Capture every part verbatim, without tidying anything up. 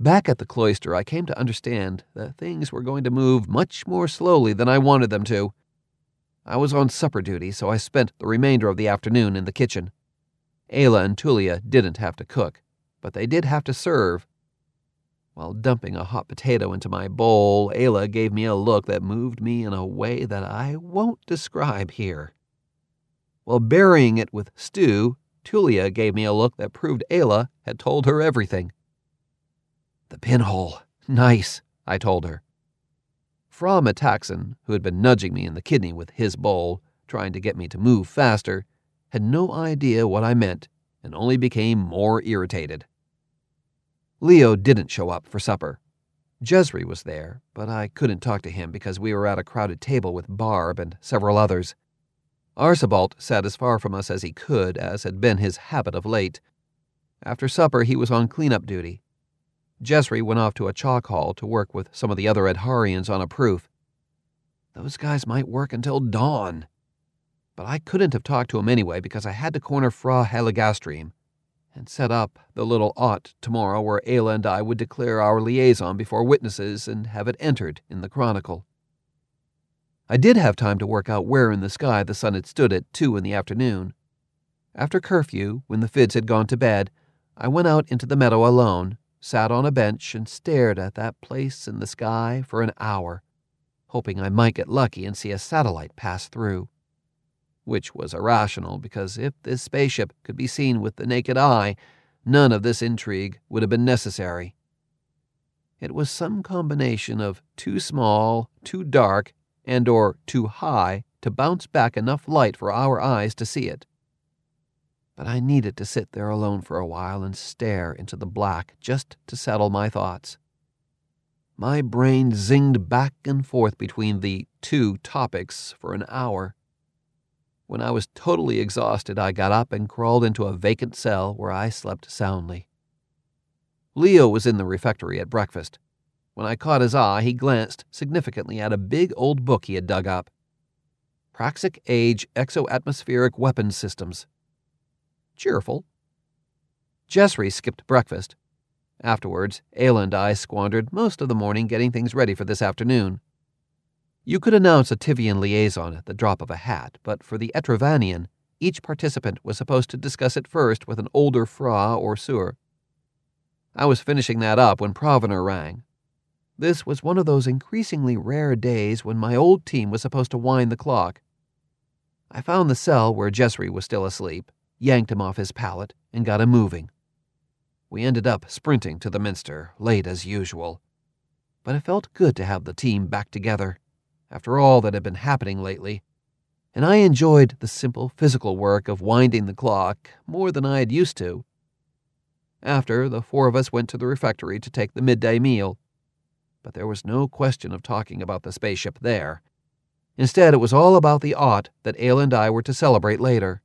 Back at the cloister, I came to understand that things were going to move much more slowly than I wanted them to. I was on supper duty, so I spent the remainder of the afternoon in the kitchen. Ayla and Tulia didn't have to cook, but they did have to serve. While dumping a hot potato into my bowl, Ayla gave me a look that moved me in a way that I won't describe here. While burying it with stew, Tulia gave me a look that proved Ayla had told her everything. "The pinhole. Nice," I told her. Fra Metaxen, who had been nudging me in the kidney with his bowl, trying to get me to move faster, had no idea what I meant and only became more irritated. Leo didn't show up for supper. Jezri was there, but I couldn't talk to him because we were at a crowded table with Barb and several others. Archibald sat as far from us as he could, as had been his habit of late. After supper, he was on cleanup duty. Jezri went off to a chalk hall to work with some of the other Adharians on a proof. Those guys might work until dawn. But I couldn't have talked to him anyway because I had to corner Fra Helligastream and set up the little aught tomorrow where Ayla and I would declare our liaison before witnesses and have it entered in the Chronicle. I did have time to work out where in the sky the sun had stood at two in the afternoon. After curfew, when the Fids had gone to bed, I went out into the meadow alone, sat on a bench, and stared at that place in the sky for an hour, hoping I might get lucky and see a satellite pass through. Which was irrational, because if this spaceship could be seen with the naked eye, none of this intrigue would have been necessary. It was some combination of too small, too dark, and or too high to bounce back enough light for our eyes to see it. But I needed to sit there alone for a while and stare into the black just to settle my thoughts. My brain zinged back and forth between the two topics for an hour. When I was totally exhausted, I got up and crawled into a vacant cell where I slept soundly. Leo was in the refectory at breakfast. When I caught his eye, he glanced significantly at a big old book he had dug up. Praxic Age Exoatmospheric Weapons Systems. Cheerful. Jezri skipped breakfast. Afterwards, Ayla and I squandered most of the morning getting things ready for this afternoon. You could announce a Tivian liaison at the drop of a hat, but for the Etravanian, each participant was supposed to discuss it first with an older Fra or Sur. I was finishing that up when Provenor rang. This was one of those increasingly rare days when my old team was supposed to wind the clock. I found the cell where Jezri was still asleep, yanked him off his pallet, and got him moving. We ended up sprinting to the Minster, late as usual. But it felt good to have the team back together, after all that had been happening lately, and I enjoyed the simple physical work of winding the clock more than I had used to. After, the four of us went to the refectory to take the midday meal, but there was no question of talking about the spaceship there. Instead, it was all about the aught that Ayla and I were to celebrate later.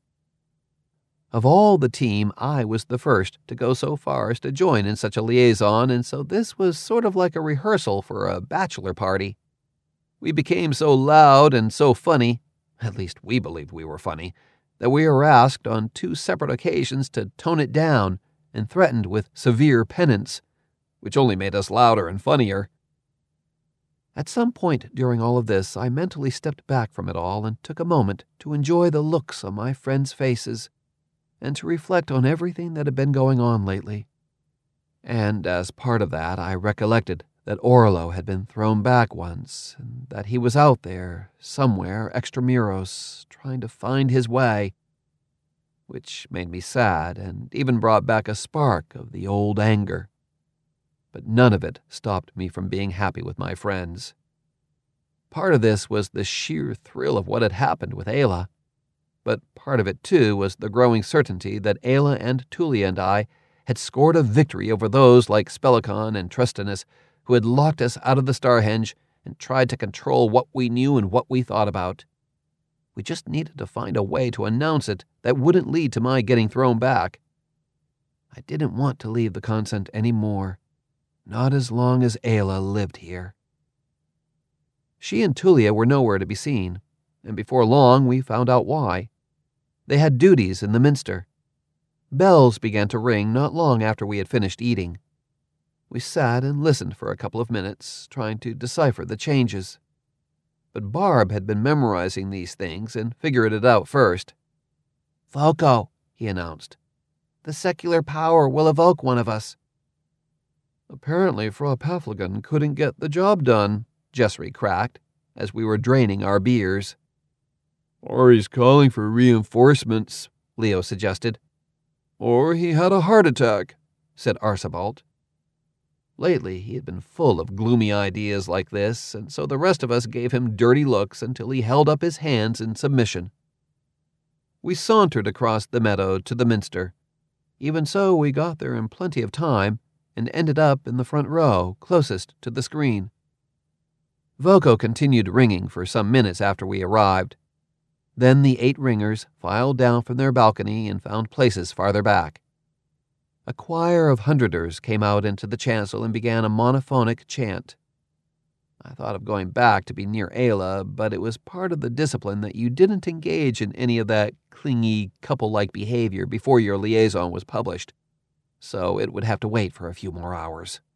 Of all the team, I was the first to go so far as to join in such a liaison, and so this was sort of like a rehearsal for a bachelor party. We became so loud and so funny, at least we believed we were funny, that we were asked on two separate occasions to tone it down and threatened with severe penance, which only made us louder and funnier. At some point during all of this, I mentally stepped back from it all and took a moment to enjoy the looks on my friends' faces and to reflect on everything that had been going on lately. And as part of that, I recollected that Orlo had been thrown back once, and that he was out there, somewhere extramuros, trying to find his way, which made me sad and even brought back a spark of the old anger. But none of it stopped me from being happy with my friends. Part of this was the sheer thrill of what had happened with Ayla, but part of it, too, was the growing certainty that Ayla and Tulia and I had scored a victory over those like Spelicon and Tristanus who had locked us out of the Starhenge and tried to control what we knew and what we thought about. We just needed to find a way to announce it that wouldn't lead to my getting thrown back. I didn't want to leave the Consent any more, not as long as Ayla lived here. She and Tulia were nowhere to be seen, and before long we found out why. They had duties in the Minster. Bells began to ring not long after we had finished eating. We sat and listened for a couple of minutes, trying to decipher the changes. But Barb had been memorizing these things and figured it out first. "Voco," he announced. "The secular power will evoke one of us." Apparently Frau Pfäfflingen couldn't get the job done, Jessry cracked, as we were draining our beers. "Or he's calling for reinforcements," Leo suggested. "Or he had a heart attack," said Archibald. Lately, he had been full of gloomy ideas like this, and so the rest of us gave him dirty looks until he held up his hands in submission. We sauntered across the meadow to the minster. Even so, we got there in plenty of time and ended up in the front row, closest to the screen. Voco continued ringing for some minutes after we arrived. Then the eight ringers filed down from their balcony and found places farther back. A choir of hundreders came out into the chancel and began a monophonic chant. I thought of going back to be near Ayla, but it was part of the discipline that you didn't engage in any of that clingy, couple-like behavior before your liaison was published, so it would have to wait for a few more hours.